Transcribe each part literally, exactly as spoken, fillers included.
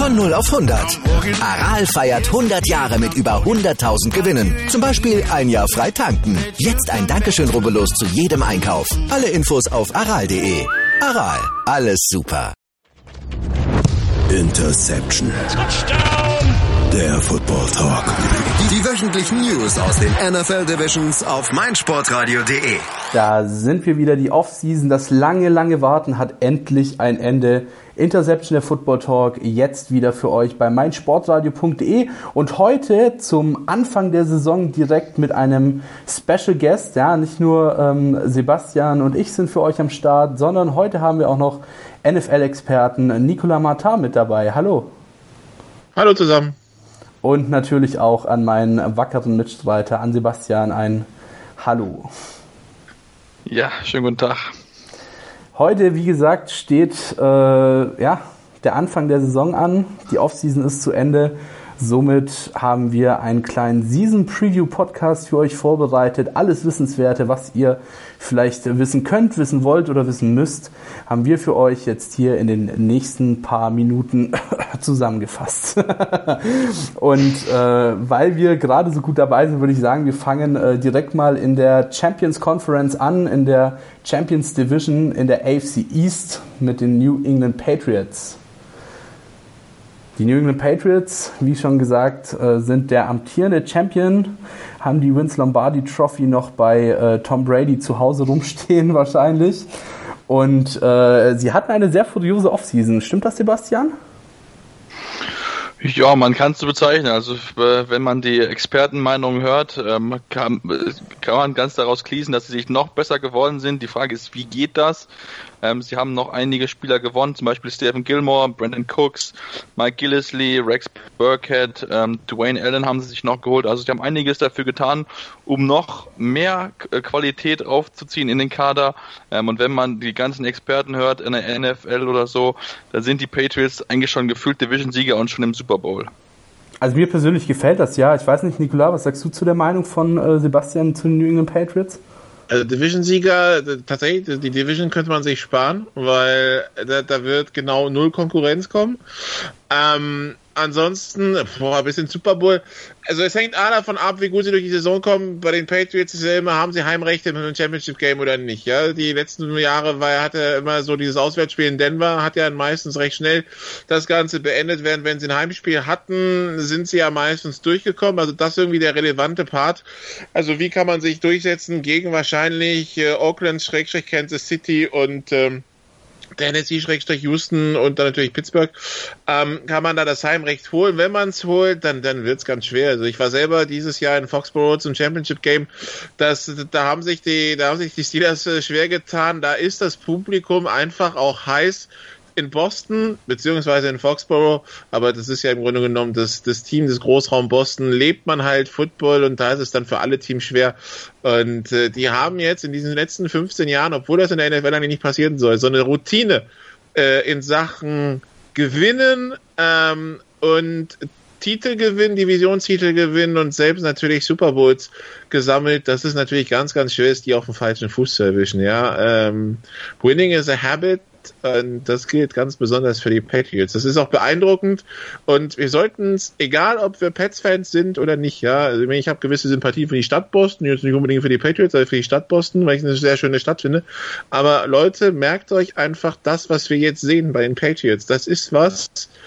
Von null auf hundert. Aral feiert hundert Jahre mit über hunderttausend Gewinnen. Zum Beispiel ein Jahr frei tanken. Jetzt ein Dankeschön, rubbellos zu jedem Einkauf. Alle Infos auf aral punkt de. Aral, alles super. Interception. Touchdown. Der Football Talk. Die wöchentlichen News aus den N F L Divisions auf meinsportradio punkt de. Da sind wir wieder, die Offseason. Das lange, lange Warten hat endlich ein Ende. Interception, der Football Talk, jetzt wieder für euch bei meinsportradio punkt de. Und heute zum Anfang der Saison direkt mit einem Special Guest. Ja, nicht nur ähm, Sebastian und ich sind für euch am Start, sondern heute haben wir auch noch N F L-Experten Nicolas Martin mit dabei. Hallo. Hallo zusammen. Und natürlich auch an meinen wackeren Mitstreiter, an Sebastian, ein Hallo. Ja, schönen guten Tag. Heute, wie gesagt, steht äh, ja, der Anfang der Saison an. Die Offseason ist zu Ende. Somit haben wir einen kleinen Season-Preview-Podcast für euch vorbereitet. Alles Wissenswerte, was ihr vielleicht wissen könnt, wissen wollt oder wissen müsst, haben wir für euch jetzt hier in den nächsten paar Minuten zusammengefasst. Und äh, weil wir gerade so gut dabei sind, würde ich sagen, wir fangen äh, direkt mal in der Champions Conference an, in der Champions Division, in der A F C East mit den New England Patriots. Die New England Patriots, wie schon gesagt, sind der amtierende Champion, haben die Vince Lombardi Trophy noch bei äh, Tom Brady zu Hause rumstehen wahrscheinlich. Und äh, sie hatten eine sehr furiose Offseason. Stimmt das, Sebastian? Ja, man kann es so bezeichnen. Also wenn man die Expertenmeinungen hört, ähm, kann, kann man ganz daraus schließen, dass sie sich noch besser geworden sind. Die Frage ist, wie geht das? Ähm, sie haben noch einige Spieler gewonnen, zum Beispiel Stephen Gilmore, Brandon Cooks, Mike Gillislee, Rex Burkhead, ähm, Dwayne Allen haben sie sich noch geholt. Also sie haben einiges dafür getan, um noch mehr K- Qualität aufzuziehen in den Kader. Ähm, und wenn man die ganzen Experten hört in der N F L oder so, da sind die Patriots eigentlich schon gefühlt Division-Sieger und schon im Super Bowl. Also mir persönlich gefällt das, ja. Ich weiß nicht, Nicolas, was sagst du zu der Meinung von äh, Sebastian zu den New England Patriots? Also Division-Sieger, tatsächlich, die Division könnte man sich sparen, weil da, da wird genau null Konkurrenz kommen. Ähm, ansonsten, boah, ein bisschen Super Bowl. Also es hängt A davon ab, wie gut sie durch die Saison kommen. Bei den Patriots ist ja immer, haben sie Heimrechte mit einem Championship-Game oder nicht. Ja, die letzten Jahre war er, hat er immer so dieses Auswärtsspiel in Denver, hat ja meistens recht schnell das Ganze beendet, während wenn sie ein Heimspiel hatten, sind sie ja meistens durchgekommen. Also das ist irgendwie der relevante Part. Also wie kann man sich durchsetzen gegen wahrscheinlich äh, Oakland, Schrägstrich Kansas City und ähm, Tennessee-Houston und dann natürlich Pittsburgh, ähm, kann man da das Heimrecht holen. Wenn man es holt, dann, dann wird es ganz schwer. Also ich war selber dieses Jahr in Foxborough zum Championship-Game. Das, da haben sich die, da haben sich die Steelers äh, schwer getan. Da ist das Publikum einfach auch heiß in Boston, beziehungsweise in Foxborough, aber das ist ja im Grunde genommen das, das Team des Großraum Boston, lebt man halt Football und da ist es dann für alle Teams schwer. Und äh, die haben jetzt in diesen letzten fünfzehn Jahren, obwohl das in der N F L eigentlich nicht passieren soll, so eine Routine äh, in Sachen Gewinnen ähm, und Titel gewinnen, Divisionstitel gewinnen und selbst natürlich Super Bowls gesammelt. Das ist natürlich ganz, ganz schwer, ist die auf dem falschen Fuß zu erwischen. Ja, ähm, Winning is a habit. Und das gilt ganz besonders für die Patriots. Das ist auch beeindruckend und wir sollten es, egal ob wir Pats-Fans sind oder nicht, ja, also ich habe gewisse Sympathie für die Stadt Boston, jetzt nicht unbedingt für die Patriots, sondern für die Stadt Boston, weil ich eine sehr schöne Stadt finde. Aber Leute, merkt euch einfach das, was wir jetzt sehen bei den Patriots. Das ist was,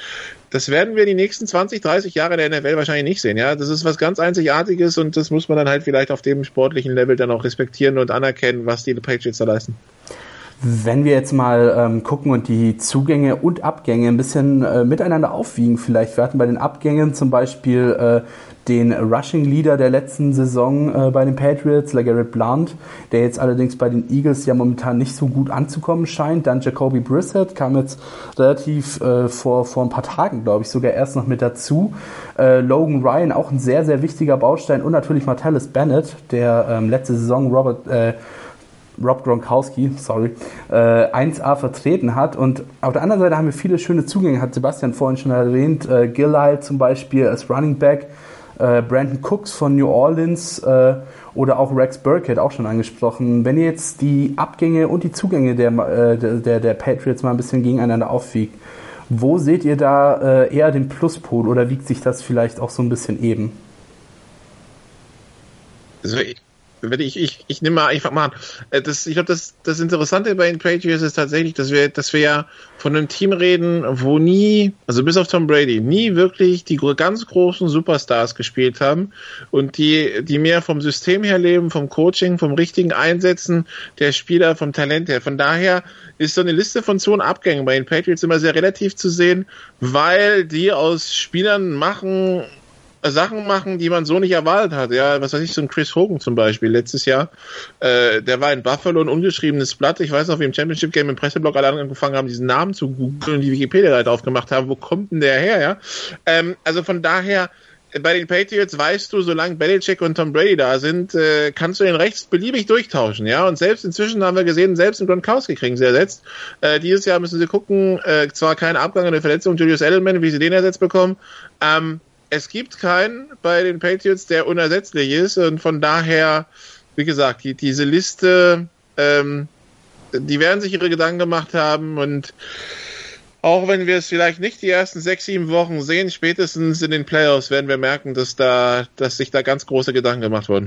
das werden wir die nächsten zwanzig, dreißig Jahre in der N F L wahrscheinlich nicht sehen. Ja, das ist was ganz Einzigartiges und das muss man dann halt vielleicht auf dem sportlichen Level dann auch respektieren und anerkennen, was die Patriots da leisten. Wenn wir jetzt mal ähm, gucken und die Zugänge und Abgänge ein bisschen äh, miteinander aufwiegen vielleicht. Wir hatten bei den Abgängen zum Beispiel äh, den Rushing Leader der letzten Saison äh, bei den Patriots, LeGarrette Blount, der jetzt allerdings bei den Eagles ja momentan nicht so gut anzukommen scheint. Dann Jacoby Brissett kam jetzt relativ äh, vor, vor ein paar Tagen, glaube ich, sogar erst noch mit dazu. Äh, Logan Ryan, auch ein sehr, sehr wichtiger Baustein und natürlich Martellus Bennett, der ähm, letzte Saison Robert äh, Rob Gronkowski, sorry, äh, eins A vertreten hat. Und auf der anderen Seite haben wir viele schöne Zugänge, hat Sebastian vorhin schon erwähnt. Äh, Gillislee zum Beispiel als Running Back, äh, Brandon Cooks von New Orleans äh, oder auch Rex Burkhead, auch schon angesprochen. Wenn ihr jetzt die Abgänge und die Zugänge der, äh, der, der Patriots mal ein bisschen gegeneinander aufwiegt, Wo seht ihr da äh, eher den Pluspol oder wiegt sich das vielleicht auch so ein bisschen eben? Also ich, ich, ich, ich nehme mal einfach mal an. Das, ich glaube, das, das Interessante bei den Patriots ist tatsächlich, dass wir, dass wir ja von einem Team reden, wo nie, also bis auf Tom Brady, nie wirklich die ganz großen Superstars gespielt haben und die, die mehr vom System her leben, vom Coaching, vom richtigen Einsetzen der Spieler, vom Talent her. Von daher ist so eine Liste von so Abgängen bei den Patriots immer sehr relativ zu sehen, weil die aus Spielern machen, Sachen machen, die man so nicht erwartet hat. Ja, was weiß ich, so ein Chris Hogan zum Beispiel letztes Jahr, äh, der war in Buffalo ein ungeschriebenes Blatt. Ich weiß noch, wie im Championship Game im Presseblock alle angefangen haben, diesen Namen zu googeln und die Wikipedia-Seite aufgemacht haben. Wo kommt denn der her, ja? Ähm, also von daher, bei den Patriots weißt du, solange Belichick und Tom Brady da sind, äh, kannst du den rechts beliebig durchtauschen, ja. Und selbst inzwischen haben wir gesehen, selbst in Gronkowski kriegen sie ersetzt. Äh, dieses Jahr müssen sie gucken, äh, zwar kein Abgang an der Verletzung, Julius Edelman, wie sie den ersetzt bekommen. Ähm, Es gibt keinen bei den Patriots, der unersetzlich ist und von daher, wie gesagt, die, diese Liste, ähm, die werden sich ihre Gedanken gemacht haben und auch wenn wir es vielleicht nicht die ersten sechs, sieben Wochen sehen, spätestens in den Playoffs werden wir merken, dass da, dass sich da ganz große Gedanken gemacht wurden.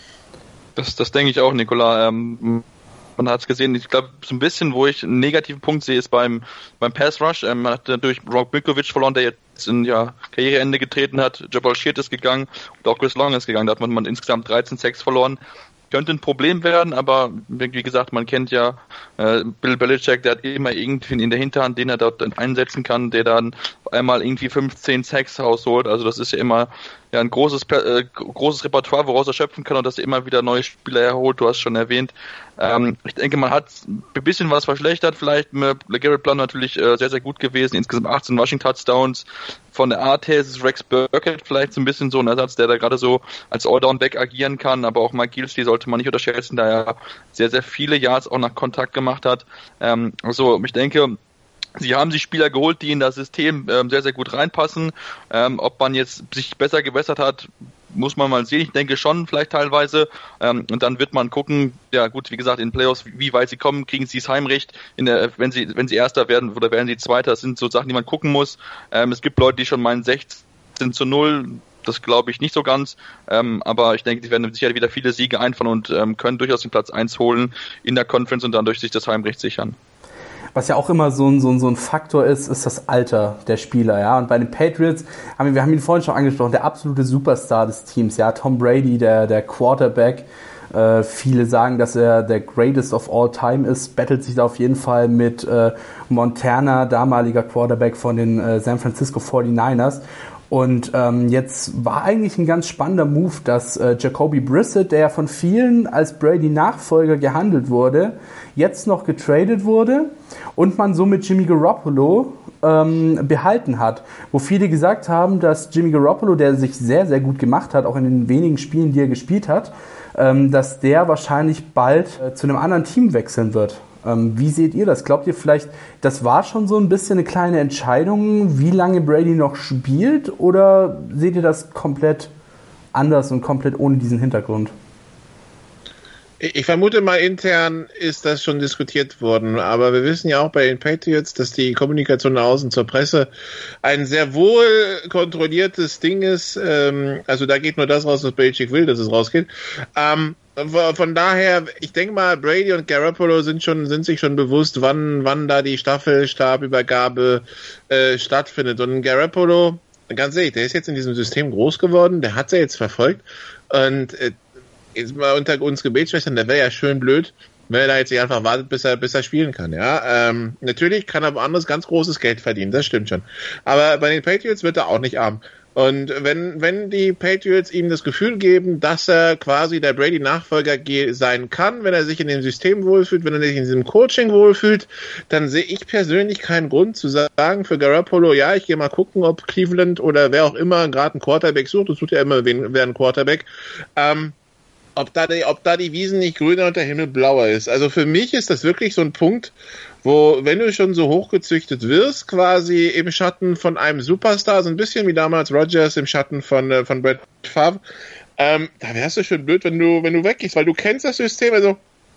Das, das denke ich auch, Nikola. Ähm, man hat es gesehen, ich glaube, so ein bisschen, wo ich einen negativen Punkt sehe, ist beim, beim Pass Rush. Ähm, man hat natürlich Rob Milkovic verloren, der jetzt in ja, Karriereende getreten hat. Jabal Sheard ist gegangen und auch Chris Long ist gegangen. Da hat man, man insgesamt dreizehn Sacks verloren. Könnte ein Problem werden, aber wie gesagt, man kennt ja äh, Bill Belichick, der hat immer irgendwie in der Hinterhand, den er dort einsetzen kann, der dann einmal irgendwie fünfzehn Sacks rausholt. Also das ist ja immer ja ein großes äh, großes Repertoire, woraus er schöpfen kann und dass er immer wieder neue Spieler erholt. Du hast schon erwähnt. Ähm, ich denke, man hat ein bisschen was verschlechtert. Vielleicht mit LeGarrette Blount natürlich äh, sehr, sehr gut gewesen. Insgesamt achtzehn Rushing Touchdowns. Von der Art her ist es Rex Burkhead vielleicht so ein bisschen so ein Ersatz, der da gerade so als Alldown-Back agieren kann. Aber auch Mike Gilsey sollte man nicht unterschätzen, da er sehr, sehr viele Yards auch nach Kontakt gemacht hat. Ähm, also ich denke, sie haben sich Spieler geholt, die in das System ähm, sehr, sehr gut reinpassen. Ähm, ob man jetzt sich besser gewässert hat, muss man mal sehen. Ich denke schon, vielleicht teilweise. Ähm, und dann wird man gucken, ja gut, wie gesagt, in den Playoffs, wie weit sie kommen, kriegen sie das Heimrecht. In der, wenn sie, wenn sie Erster werden oder werden sie Zweiter, das sind so Sachen, die man gucken muss. Ähm, es gibt Leute, die schon meinen sechzehn zu null. Das glaube ich nicht so ganz. Ähm, aber ich denke, sie werden sicher wieder viele Siege einfahren und ähm, können durchaus den Platz eins holen in der Conference und dann durch sich das Heimrecht sichern. Was ja auch immer so ein, so, ein, so ein Faktor ist, ist das Alter der Spieler, ja. Und bei den Patriots, haben wir, wir haben ihn vorhin schon angesprochen, der absolute Superstar des Teams, ja. Tom Brady, der, der Quarterback. Äh, viele sagen, dass er der greatest of all time ist, battelt sich da auf jeden Fall mit äh, Montana, damaliger Quarterback von den äh, San Francisco forty-niners. Und ähm, jetzt war eigentlich ein ganz spannender Move, dass äh, Jacoby Brissett, der von vielen als Brady-Nachfolger gehandelt wurde, jetzt noch getradet wurde und man somit Jimmy Garoppolo ähm, behalten hat. Wo viele gesagt haben, dass Jimmy Garoppolo, der sich sehr, sehr gut gemacht hat, auch in den wenigen Spielen, die er gespielt hat, ähm, dass der wahrscheinlich bald äh, zu einem anderen Team wechseln wird. Ähm, wie seht ihr das? Glaubt ihr vielleicht, das war schon so ein bisschen eine kleine Entscheidung, wie lange Brady noch spielt? Oder seht ihr das komplett anders und komplett ohne diesen Hintergrund? Ich vermute mal, intern ist das schon diskutiert worden, aber wir wissen ja auch bei den Patriots, dass die Kommunikation nach außen zur Presse ein sehr wohl kontrolliertes Ding ist. Also da geht nur das raus, was Belichick will, dass es rausgeht. Von daher, ich denke mal, Brady und Garoppolo sind schon, sind sich schon bewusst, wann, wann da die Staffelstabübergabe äh, stattfindet. Und Garoppolo, ganz ehrlich, der ist jetzt in diesem System groß geworden, der hat's ja jetzt verfolgt und äh, jetzt mal unter uns Gebetsschwestern, der wäre ja schön blöd, wenn er da jetzt nicht einfach wartet, bis er, bis er spielen kann, ja. Ähm, natürlich kann er woanders ganz großes Geld verdienen, das stimmt schon. Aber bei den Patriots wird er auch nicht arm. Und wenn, wenn die Patriots ihm das Gefühl geben, dass er quasi der Brady-Nachfolger sein kann, wenn er sich in dem System wohlfühlt, wenn er sich in diesem Coaching wohlfühlt, dann sehe ich persönlich keinen Grund zu sagen für Garoppolo, ja, ich gehe mal gucken, ob Cleveland oder wer auch immer gerade einen Quarterback sucht, das tut ja immer wen, wer einen Quarterback, ähm, ob da, die, ob da die Wiesen nicht grüner und der Himmel blauer ist. Also für mich ist das wirklich so ein Punkt, wo, wenn du schon so hochgezüchtet wirst, quasi im Schatten von einem Superstar, so ein bisschen wie damals Rodgers im Schatten von, von Brett Favre, ähm, da wärst du schon blöd, wenn du, wenn du weggehst, weil du kennst das System, also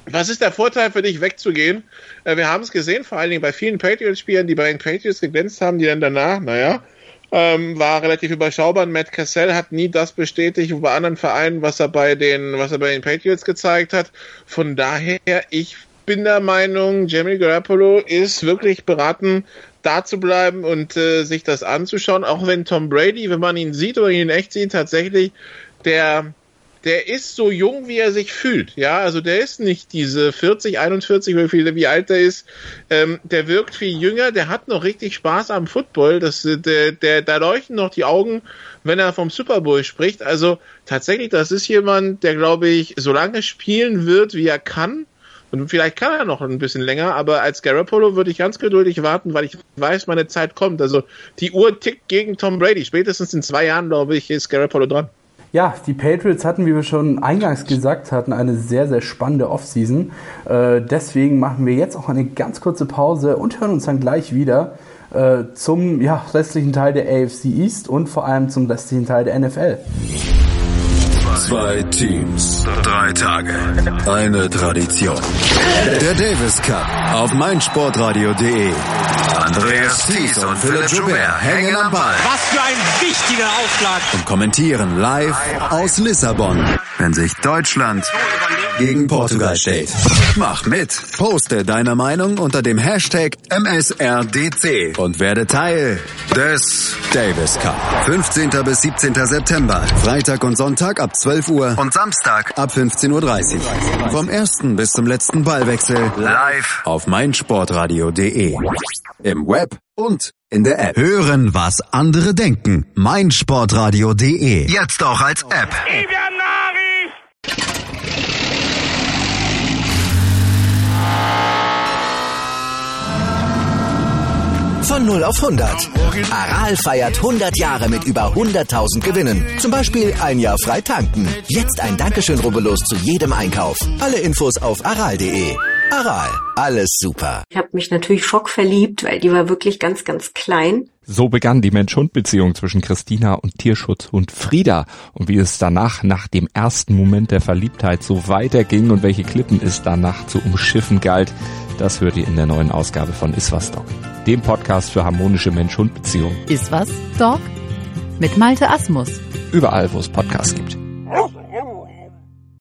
Was ist der Vorteil für dich, wegzugehen? Äh, wir haben es gesehen, vor allen Dingen bei vielen Patriots-Spielern, die bei den Patriots geglänzt haben, die dann danach, naja, ähm, war relativ überschaubar. Matt Cassell hat nie das bestätigt bei anderen Vereinen, was er bei den, was er bei den Patriots gezeigt hat. Von daher, ich bin der Meinung, Jimmy Garoppolo ist wirklich beraten, da zu bleiben und äh, sich das anzuschauen, auch wenn Tom Brady, wenn man ihn sieht oder ihn in echt sieht, tatsächlich der der ist so jung, wie er sich fühlt. Ja, also der ist nicht diese vierzig, einundvierzig, wie, viel, wie alt er ist. Ähm, der wirkt viel jünger, der hat noch richtig Spaß am Football. Das, der, der, da leuchten noch die Augen, wenn er vom Super Bowl spricht. Also tatsächlich, das ist jemand, der, glaube ich, so lange spielen wird, wie er kann. Und vielleicht kann er noch ein bisschen länger, aber als Garoppolo würde ich ganz geduldig warten, weil ich weiß, meine Zeit kommt. Also die Uhr tickt gegen Tom Brady. Spätestens in zwei Jahren, glaube ich, ist Garoppolo dran. Ja, die Patriots hatten, wie wir schon eingangs gesagt hatten, eine sehr, sehr spannende Offseason. Äh, deswegen machen wir jetzt auch eine ganz kurze Pause und hören uns dann gleich wieder äh, zum ja, restlichen Teil der A F C East und vor allem zum restlichen Teil der N F L. Zwei Teams, drei Tage, eine Tradition. Der Davis Cup auf meinsportradio punkt de. Andreas Thies und Philipp Joubert hängen am Ball. Was für ein wichtiger Aufschlag. Und kommentieren live aus Lissabon, wenn sich Deutschland gegen Portugal steht. Mach mit. Poste deine Meinung unter dem Hashtag M S R D C und werde Teil des Davis Cup. fünfzehnten bis siebzehnten September. Freitag und Sonntag ab zwölf Uhr und Samstag ab fünfzehn Uhr dreißig. Vom ersten bis zum letzten Ballwechsel live auf meinsportradio punkt de. Im Web und in der App. Hören, was andere denken. meinsportradio punkt de. Jetzt auch als App. Von null auf hundert. Aral feiert hundert Jahre mit über hunderttausend Gewinnen. Zum Beispiel ein Jahr frei tanken. Jetzt ein Dankeschön, rubbellos zu jedem Einkauf. Alle Infos auf aral punkt de. Aral, alles super. Ich habe mich natürlich schockverliebt, weil die war wirklich ganz, ganz klein. So begann die Mensch-Hund-Beziehung zwischen Christina und Tierschutzhund Frieda. Und wie es danach, nach dem ersten Moment der Verliebtheit, so weiterging und welche Klippen es danach zu umschiffen galt, das hört ihr in der neuen Ausgabe von Iswas Dog, dem Podcast für harmonische Mensch-Hund-Beziehungen. Iswas Dog? Mit Malte Asmus. Überall, wo es Podcasts gibt.